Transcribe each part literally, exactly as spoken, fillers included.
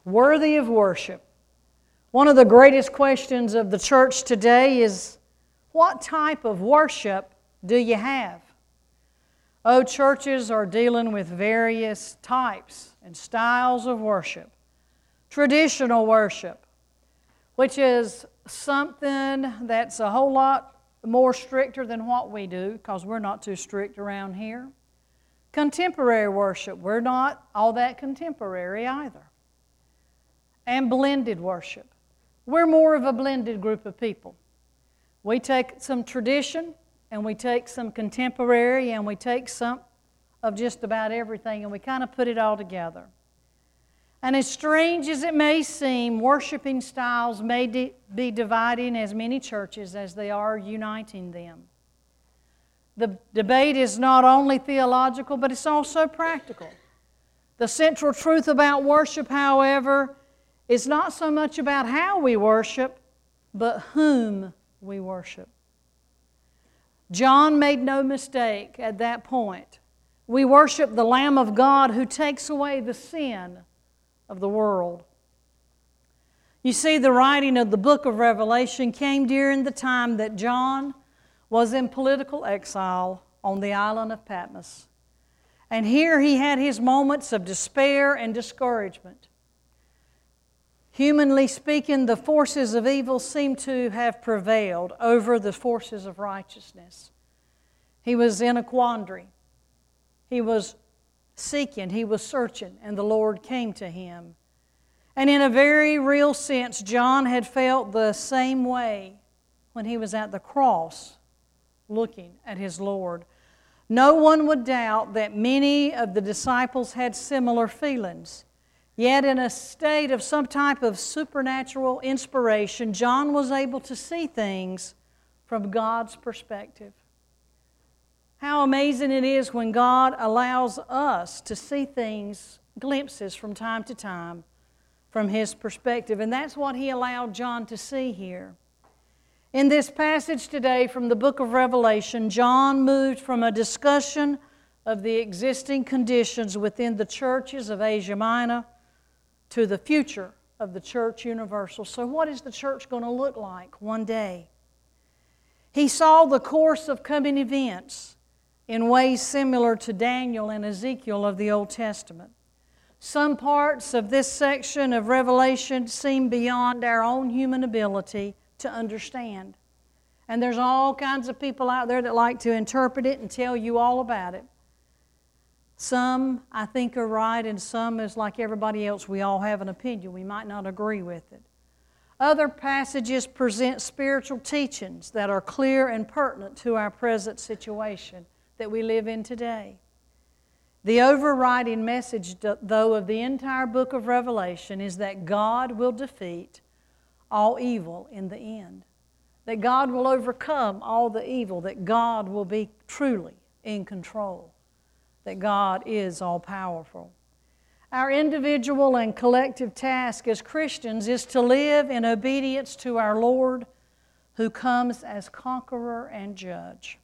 Worthy of worship. One of the greatest questions of the church today is, what type of worship do you have? Oh, churches are dealing with various types and styles of worship. Traditional worship, which is something that's a whole lot more stricter than what we do, because we're not too strict around here. Contemporary worship, we're not all that contemporary either. And blended worship. We're more of a blended group of people. We take some tradition, and we take some contemporary, and we take some of just about everything, and we kind of put it all together. And as strange as it may seem, worshiping styles may de- be dividing as many churches as they are uniting them. The debate is not only theological, but it's also practical. The central truth about worship, however, is not so much about how we worship, but whom we worship. John made no mistake at that point. We worship the Lamb of God who takes away the sin of the world. You see, the writing of the book of Revelation came during the time that John was in political exile on the island of Patmos. And here he had his moments of despair and discouragement. Humanly speaking, the forces of evil seemed to have prevailed over the forces of righteousness. He was in a quandary. He was seeking, he was searching, and the Lord came to him. And in a very real sense, John had felt the same way when he was at the cross looking at his Lord. No one would doubt that many of the disciples had similar feelings. Yet in a state of some type of supernatural inspiration, John was able to see things from God's perspective. How amazing it is when God allows us to see things, glimpses from time to time, from His perspective. And that's what He allowed John to see here. In this passage today from the book of Revelation, John moved from a discussion of the existing conditions within the churches of Asia Minor to the future of the church universal. So what is the church going to look like one day? He saw the course of coming events in ways similar to Daniel and Ezekiel of the Old Testament. Some parts of this section of Revelation seem beyond our own human ability to understand. And there's all kinds of people out there that like to interpret it and tell you all about it. Some, I think, are right, and some is like everybody else. We all have an opinion. We might not agree with it. Other passages present spiritual teachings that are clear and pertinent to our present situation that we live in today. The overriding message, though, of the entire book of Revelation is that God will defeat all evil in the end. That God will overcome all the evil. That God will be truly in control. That God is all-powerful. Our individual and collective task as Christians is to live in obedience to our Lord, who comes as conqueror and judge.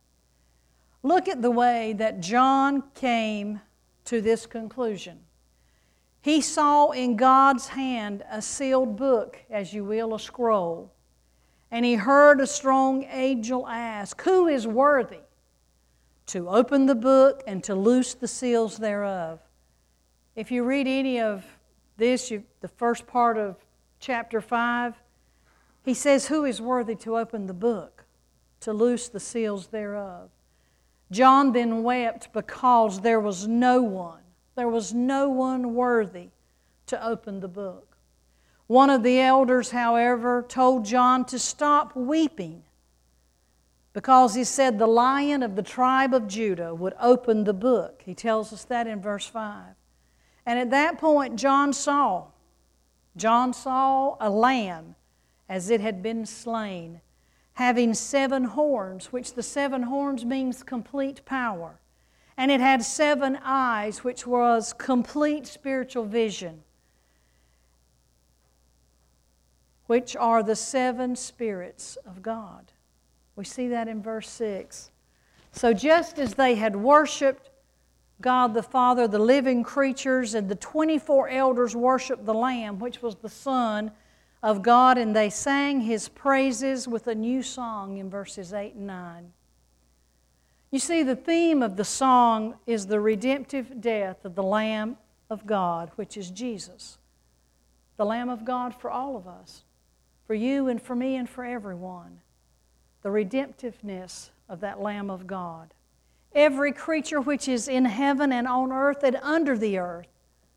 Look at the way that John came to this conclusion. He saw in God's hand a sealed book, as you will, a scroll. And he heard a strong angel ask, "Who is worthy to open the book and to loose the seals thereof?" If you read any of this, you, the first part of chapter five, he says, "Who is worthy to open the book, to loose the seals thereof?" John then wept because there was no one, there was no one worthy to open the book. One of the elders, however, told John to stop weeping because he said the Lion of the tribe of Judah would open the book. He tells us that in verse five. And at that point, John saw, John saw a lamb as it had been slain, having seven horns, which the seven horns means complete power. And it had seven eyes, which was complete spiritual vision, which are the seven spirits of God. We see that in verse six. So just as they had worshiped God the Father, the living creatures, and the twenty-four elders worshiped the Lamb, which was the Son of God, and they sang His praises with a new song in verses eight and nine. You see, the theme of the song is the redemptive death of the Lamb of God, which is Jesus. The Lamb of God for all of us, for you and for me and for everyone. The redemptiveness of that Lamb of God. Every creature which is in heaven and on earth and under the earth,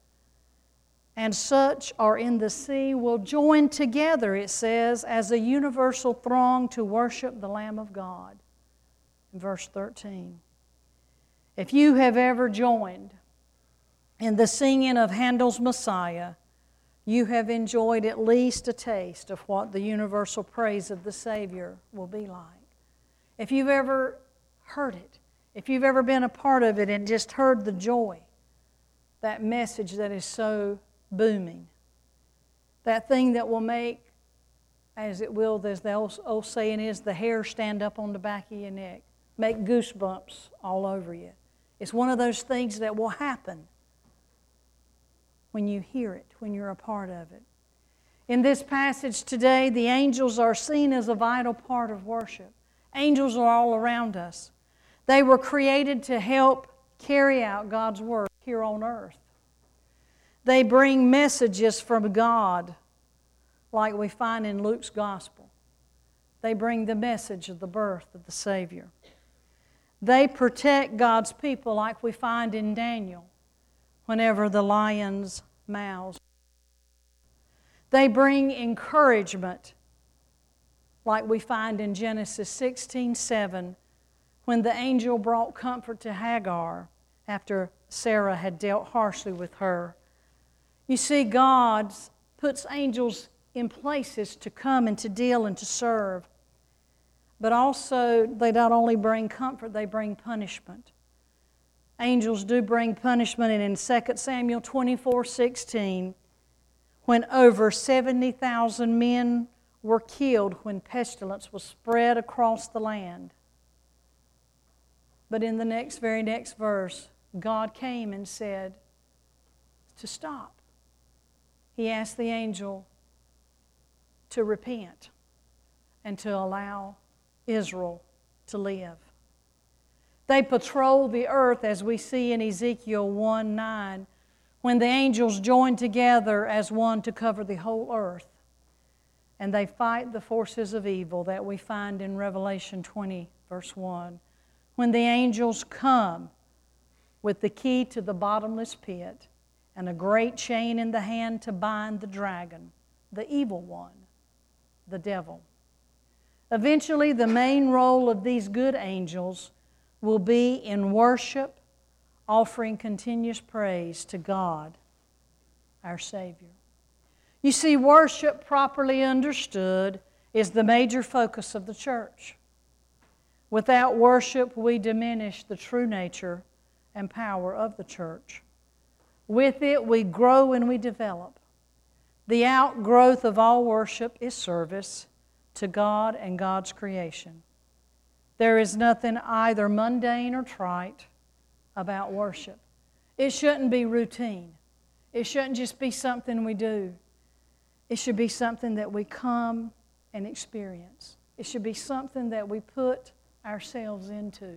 and such are in the sea, will join together, it says, as a universal throng to worship the Lamb of God. In verse thirteen. If you have ever joined in the singing of Handel's Messiah, you have enjoyed at least a taste of what the universal praise of the Savior will be like. If you've ever heard it, if you've ever been a part of it and just heard the joy, that message that is so booming, that thing that will make, as it will, as the old, old saying is, the hair stand up on the back of your neck, make goosebumps all over you. It's one of those things that will happen when you hear it, when you're a part of it. In this passage today, the angels are seen as a vital part of worship. Angels are all around us. They were created to help carry out God's Word here on earth. They bring messages from God, like we find in Luke's Gospel. They bring the message of the birth of the Savior. They protect God's people, like we find in Daniel, whenever the lions' mouths. They bring encouragement, like we find in Genesis sixteen seven, when the angel brought comfort to Hagar after Sarah had dealt harshly with her. You see, God puts angels in places to come and to deal and to serve. But also, they not only bring comfort, they bring punishment. Angels do bring punishment, and in Second Samuel twenty-four sixteen, when over seventy thousand men were killed when pestilence was spread across the land. But in the next, very next verse, God came and said to stop. He asked the angel to repent and to allow Israel to live. They patrol the earth, as we see in Ezekiel one nine, when the angels join together as one to cover the whole earth. And they fight the forces of evil that we find in Revelation twenty, verse one. When the angels come with the key to the bottomless pit and a great chain in the hand to bind the dragon, the evil one, the devil. Eventually, the main role of these good angels will be in worship, offering continuous praise to God, our Savior. You see, worship properly understood is the major focus of the church. Without worship, we diminish the true nature and power of the church. With it, we grow and we develop. The outgrowth of all worship is service to God and God's creation. There is nothing either mundane or trite about worship. It shouldn't be routine. It shouldn't just be something we do. It should be something that we come and experience. It should be something that we put ourselves into.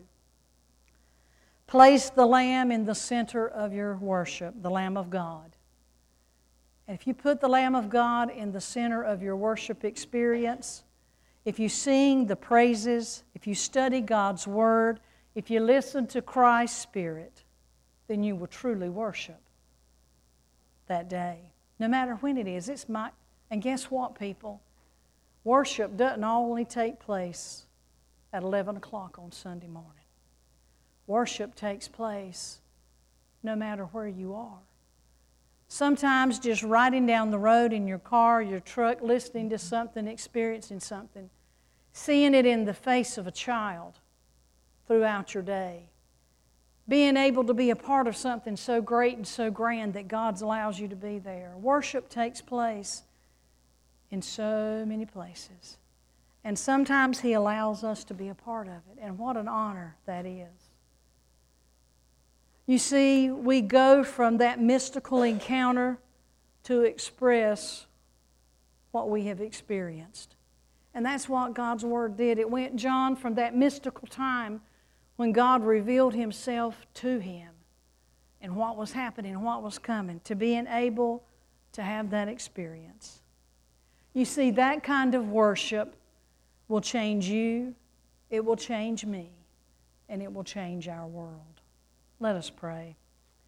Place the Lamb in the center of your worship, the Lamb of God. And if you put the Lamb of God in the center of your worship experience, if you sing the praises, if you study God's Word, if you listen to Christ's Spirit, then you will truly worship that day. No matter when it is. It's my, and guess what, people? Worship doesn't only take place at eleven o'clock on Sunday morning. Worship takes place no matter where you are. Sometimes just riding down the road in your car, your truck, listening to something, experiencing something, seeing it in the face of a child throughout your day, being able to be a part of something so great and so grand that God allows you to be there. Worship takes place in so many places. And sometimes He allows us to be a part of it. And what an honor that is. You see, we go from that mystical encounter to express what we have experienced. And that's what God's Word did. It went John from that mystical time when God revealed Himself to him and what was happening and what was coming, to being able to have that experience. You see, that kind of worship will change you, it will change me, and it will change our world. Let us pray.